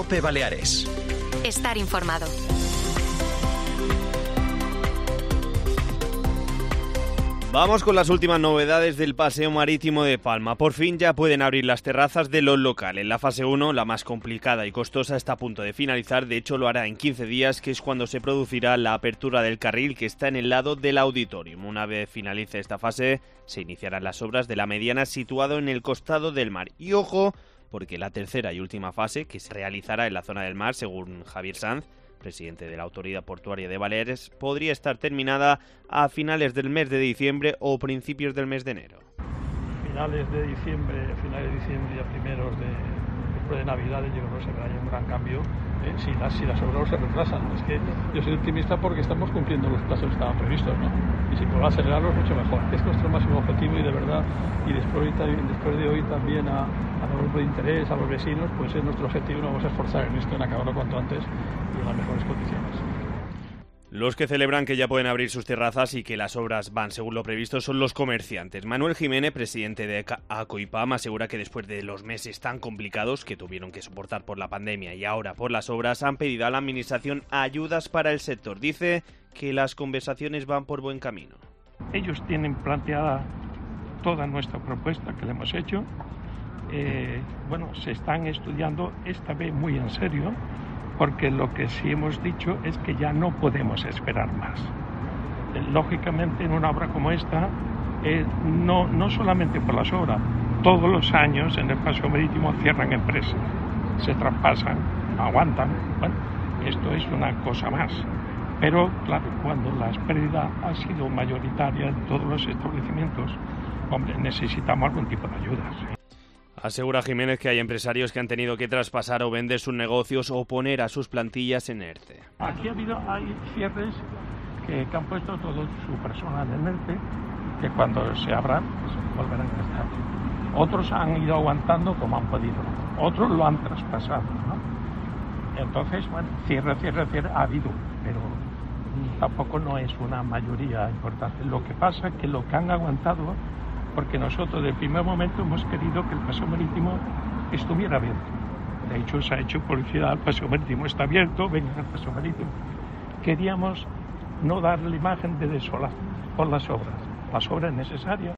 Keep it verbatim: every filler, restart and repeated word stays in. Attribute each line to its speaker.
Speaker 1: COPE Baleares.
Speaker 2: Estar informado.
Speaker 3: Vamos con las últimas novedades del paseo marítimo de Palma. Por fin ya pueden abrir las terrazas de los locales. La fase uno, la más complicada y costosa, está a punto de finalizar. De hecho, lo hará en quince días, que es cuando se producirá la apertura del carril que está en el lado del auditorium. Una vez finalice esta fase, se iniciarán las obras de la mediana situado en el costado del mar. Y ojo, porque la tercera y última fase, que se realizará en la zona del mar, según Javier Sanz, presidente de la Autoridad Portuaria de Baleares, podría estar terminada a finales del mes de diciembre o principios del mes de enero.
Speaker 4: Finales de diciembre, finales de diciembre y a primeros de, después de Navidades, yo creo que se verá un gran cambio eh, si, las, si las obras se retrasan. Es que yo soy optimista porque estamos cumpliendo los plazos que estaban previstos, ¿no? Y si podemos acelerarlos, mucho mejor. Es nuestro máximo objetivo y de verdad, y después, después de hoy también a, a los grupos de interés, a los vecinos, pues es nuestro objetivo y nos vamos a esforzar en esto, en acabarlo cuanto antes y en las mejores condiciones.
Speaker 3: Los que celebran que ya pueden abrir sus terrazas y que las obras van según lo previsto son los comerciantes. Manuel Jiménez, presidente de ACOIPAM, asegura que después de los meses tan complicados que tuvieron que soportar por la pandemia y ahora por las obras, han pedido a la administración ayudas para el sector. Dice que las conversaciones van por buen camino.
Speaker 5: Ellos tienen planteada toda nuestra propuesta que le hemos hecho. Eh, bueno, se están estudiando esta vez muy en serio, porque lo que sí hemos dicho es que ya no podemos esperar más. Eh, lógicamente, en una obra como esta, eh, no, no solamente por las obras, todos los años en el paseo marítimo cierran empresas, se traspasan, aguantan. Bueno, esto es una cosa más. Pero, claro, cuando la pérdida ha sido mayoritaria en todos los establecimientos, hombre, necesitamos algún tipo de ayudas.
Speaker 3: Asegura Jiménez que hay empresarios que han tenido que traspasar o vender sus negocios o poner a sus plantillas en ERTE.
Speaker 5: Aquí ha habido hay cierres que, que han puesto todo su personal en ERTE, que cuando se abran pues, volverán a estar. Otros han ido aguantando como han podido, otros lo han traspasado, ¿no? Entonces, bueno, cierre, cierre, cierre ha habido, pero tampoco no es una mayoría importante. Lo que pasa es que lo que han aguantado, porque nosotros desde el primer momento hemos querido que el paseo marítimo estuviera abierto. De hecho, se ha hecho publicidad, el paseo marítimo está abierto, vengan al paseo marítimo. Queríamos no dar la imagen de desolación por las obras. Las obras necesarias.